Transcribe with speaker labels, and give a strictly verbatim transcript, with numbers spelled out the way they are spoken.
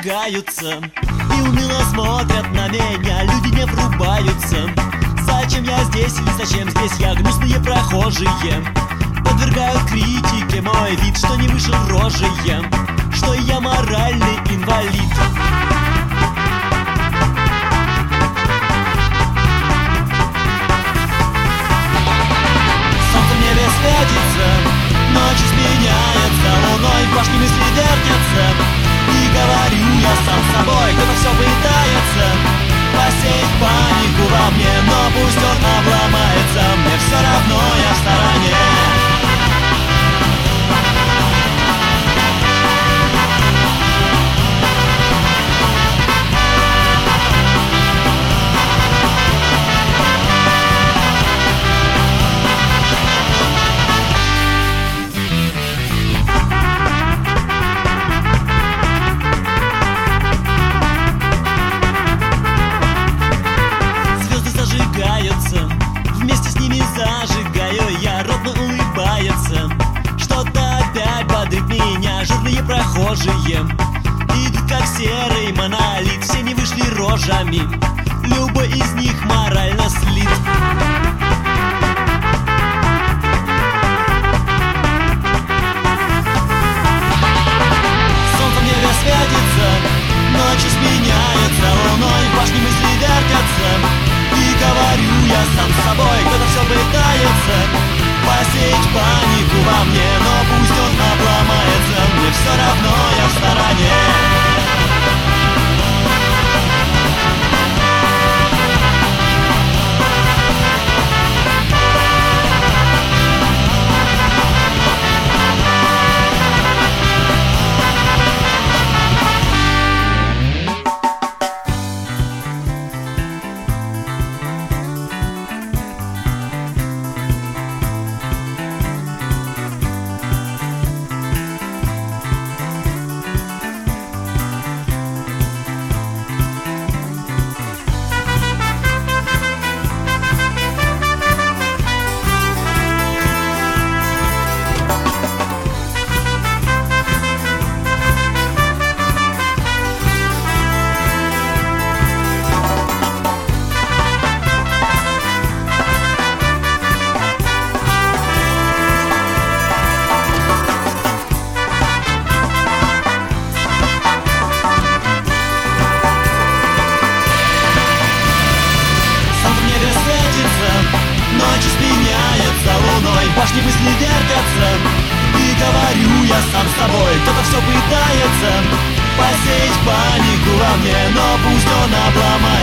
Speaker 1: зажигаются и уныло смотрят на меня, люди не врубаются. Зачем я здесь или зачем здесь я? Гнусные прохожие подвергают критике мой вид, что не вышел рожей я, что я моральный инвалид. Солнце в небе светится, ночью сменяется луной, в башне мысли вертятся. И говорю я сам с собой, кто-то все пытается посеять панику во мне, но пусть он обломается, мне все равно, я в стороне. Вместе с ними зажигаю я, ровно улыбается. Что-то опять бодрит меня, жирные прохожие идут как серый монолит, все не вышли рожами, любой из них морально слит. Солнце в небе светится, ночью сменяется луной, в башне мысли вертятся. И говорю я сам с собой, кто-то все пытается посеять панику во мне, но пусть он обломается, мне все равно, я в стороне. Ночью сменяется луной, башни мысли вертятся. И говорю я сам с собой, кто-то все пытается посеять панику во мне, но пусть он обломается.